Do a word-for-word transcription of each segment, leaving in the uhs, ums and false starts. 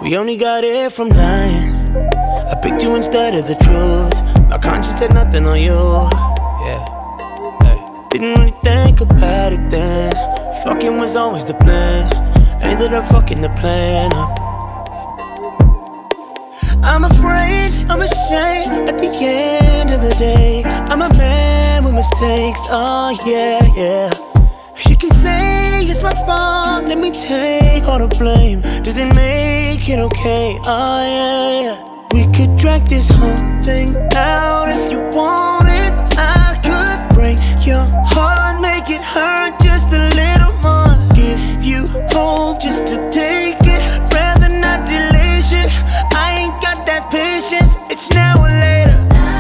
We only got it from lying. I picked you instead of the truth. My conscience said nothing on you. Yeah, hey. Didn't really think about it then. Fucking was always the plan. Ended up fucking the plan up. I'm afraid, I'm ashamed. At the end of the day, I'm a man with mistakes. Oh yeah, yeah. You can say it's my fault, let me take all the blame. Does it make it okay? Oh yeah, yeah. We could drag this whole thing out if you want it. I could break your heart, make it hurt just a little more. Give you hope just to take it, rather not delay shit. I ain't got that patience, it's now or later.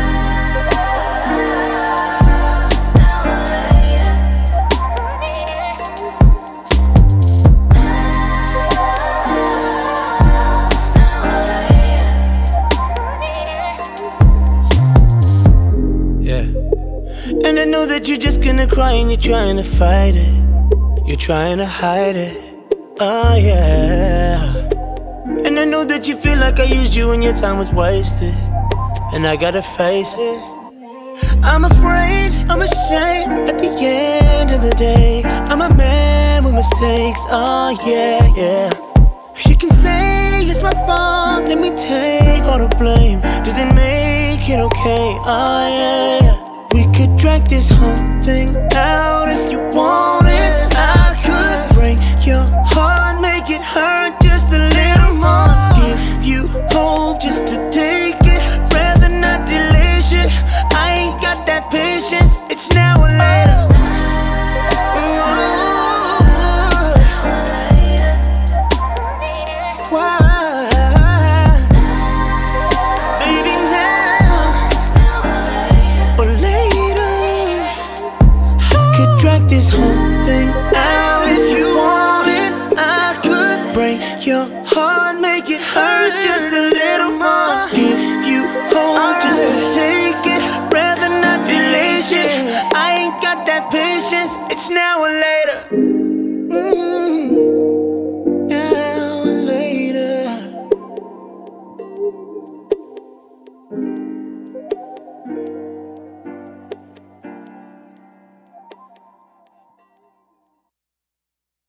And I know that you're just gonna cry and you're trying to fight it. You're trying to hide it. Oh yeah. And I know that you feel like I used you and your time was wasted. And I gotta face it. I'm afraid, I'm ashamed. At the end of the day, I'm a man with mistakes. Oh yeah, yeah. You can say it's my fault, let me take all the blame. Does it make it okay? Oh yeah, yeah. We could drag this whole thing out if you want it. I could break your heart, make it hurt just a little more. Give you hope just to take it, rather not delay shit. I ain't got that patience, it's now or later. Why? Drag this whole thing out if you want it. I could break your heart, make it hurt just a